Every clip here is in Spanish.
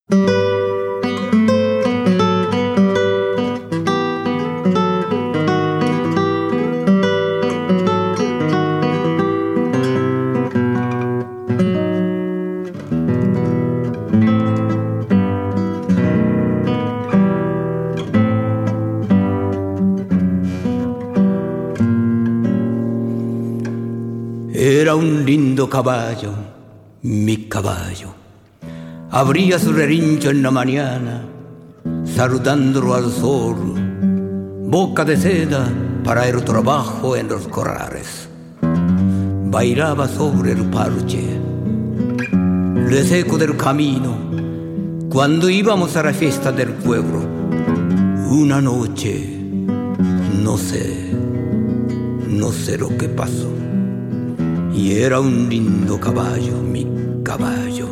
Era un lindo caballo, mi caballo. Abría su relincho en la mañana, saludándolo al sol. Boca de seda para el trabajo en los corrales. Bailaba sobre el parche, reseco del camino, cuando íbamos a la fiesta del pueblo. Una noche, no sé lo que pasó. Y era un lindo caballo, mi caballo.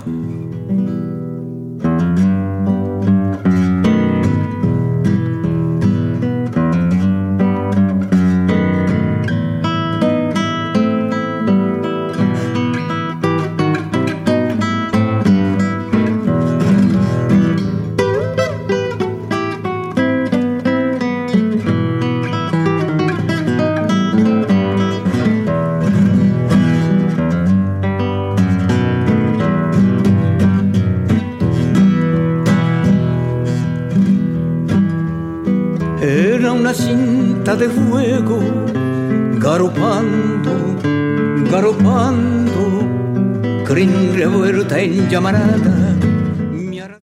Era una cinta de fuego, galopando, galopando, crin revuelta en llamarada.